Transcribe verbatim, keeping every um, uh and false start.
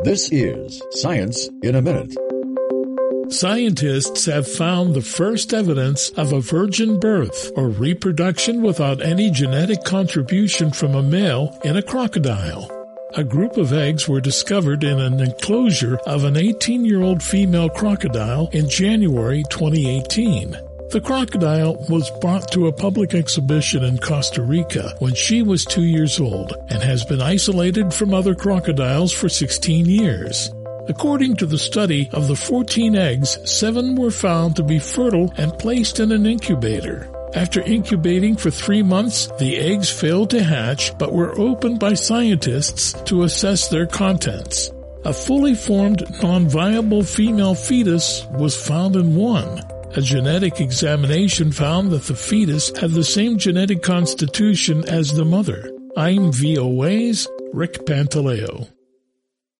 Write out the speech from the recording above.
This is Science in a Minute. Scientists have found the first evidence of a virgin birth, or reproduction without any genetic contribution from a male, in a crocodile. A group of eggs were discovered in an enclosure of an eighteen-year-old female crocodile in January twenty eighteen. The crocodile was brought to a public exhibition in Costa Rica when she was two years old and has been isolated from other crocodiles for sixteen years. According to the study, of the fourteen eggs, seven were found to be fertile and placed in an incubator. After incubating for three months, the eggs failed to hatch but were opened by scientists to assess their contents. A fully formed, non-viable female fetus was found in one. A genetic examination found that the fetus had the same genetic constitution as the mother. I'm V O A's Rick Pantaleo.